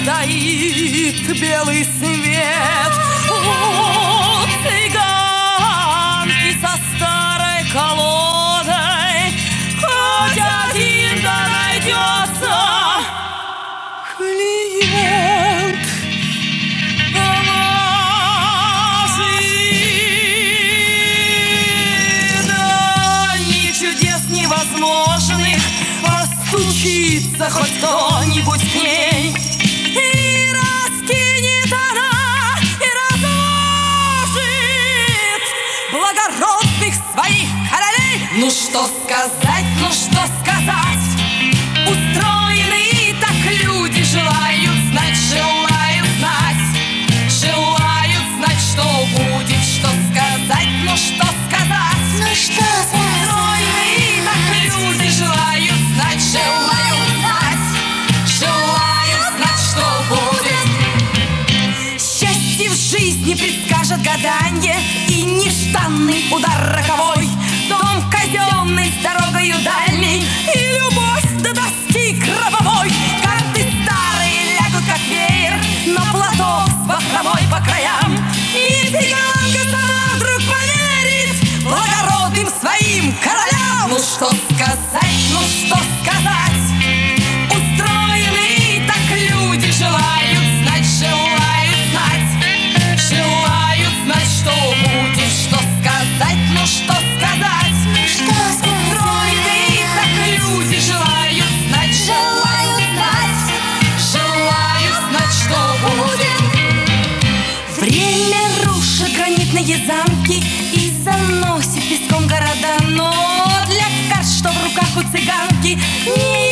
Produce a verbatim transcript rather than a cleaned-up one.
стоит белый свет. У цыганки со старой колодой хоть один да найдется клиент. Поможи, да ни чудес невозможных, постучится хоть кто-нибудь к ней. И раскинет она, и разложит благородных своих королей. Ну что сказать, ну что сказать, устроены так люди, желают знать, желают знать, желают знать, что будет, что сказать, ну что сказать, Ну что устроены так люди, желают знать, желают знать, желают знать, что будет. Счастье в жизни предскажет гаданье и нежданный удар роковой, дом казенный с дорогою дальней и любовь до доски гробовой. Карты старые лягут как веер на платок с бахромой по краям, и цыганка сама вдруг поверит благородным своим королям. Ну что сказать, ну что сказать, устроены так люди, желают знать, желают знать, желают знать, что будет, что сказать, ну что сказать, Что устроены так люди, желают знать, желают знать, желают знать, что будет. Время рушит гранитные замки и заносит песком города, но для карт, что в руках у цыганки, не